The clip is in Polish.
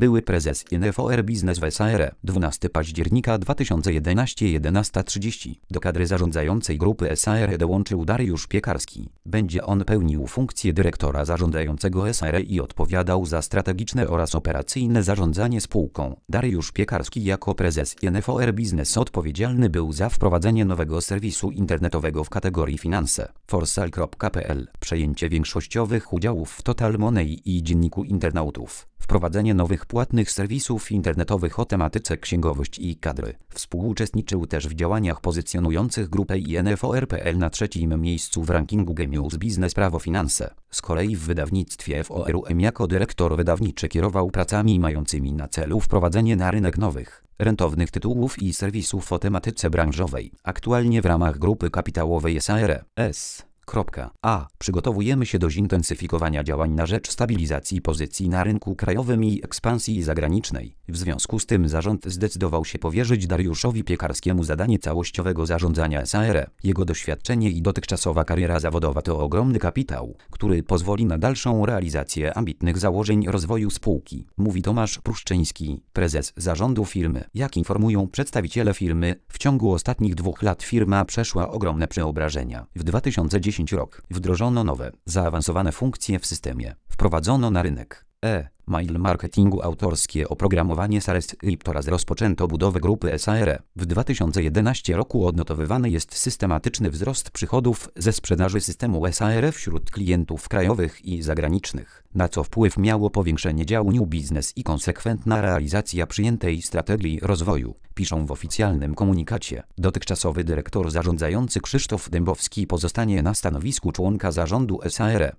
były prezes NFOR Biznes w S.A.R. 12 października 2011 11:30. Do kadry zarządzającej grupy S.A.R. dołączył Dariusz Piekarski. Będzie on pełnił funkcję dyrektora zarządzającego S.A.R. i odpowiadał za strategiczne oraz operacyjne zarządzanie spółką. Dariusz Piekarski jako prezes NFOR Biznes odpowiedzialny był za wprowadzenie nowego serwisu internetowego w kategorii finanse, forsal.pl, przejęcie większościowych udziałów w Total Money i Dzienniku Internautów, wprowadzenie nowych płatnych serwisów internetowych o tematyce księgowość i kadry. Współuczestniczył też w działaniach pozycjonujących grupę NFOR.pl na trzecim miejscu w rankingu Genius Business Prawo Finanse. Z kolei w wydawnictwie FORUM jako dyrektor wydawniczy kierował pracami mającymi na celu wprowadzenie na rynek nowych, rentownych tytułów i serwisów o tematyce branżowej. Aktualnie w ramach grupy kapitałowej S.A.R. Przygotowujemy się do zintensyfikowania działań na rzecz stabilizacji pozycji na rynku krajowym i ekspansji zagranicznej. W związku z tym zarząd zdecydował się powierzyć Dariuszowi Piekarskiemu zadanie całościowego zarządzania S.A.R. Jego doświadczenie i dotychczasowa kariera zawodowa to ogromny kapitał, który pozwoli na dalszą realizację ambitnych założeń rozwoju spółki, mówi Tomasz Pruszczyński, prezes zarządu firmy. Jak informują przedstawiciele firmy, w ciągu ostatnich 2 lat firma przeszła ogromne przeobrażenia. W 2010 rok wdrożono nowe, zaawansowane funkcje w systemie. Wprowadzono na rynek mail marketingu autorskie oprogramowanie SaaS oraz rozpoczęto budowę grupy S.A.R. W 2011 roku odnotowywany jest systematyczny wzrost przychodów ze sprzedaży systemu S.A.R. wśród klientów krajowych i zagranicznych, na co wpływ miało powiększenie działu New Business i konsekwentna realizacja przyjętej strategii rozwoju, piszą w oficjalnym komunikacie. Dotychczasowy dyrektor zarządzający Krzysztof Dębowski pozostanie na stanowisku członka zarządu S.A.R.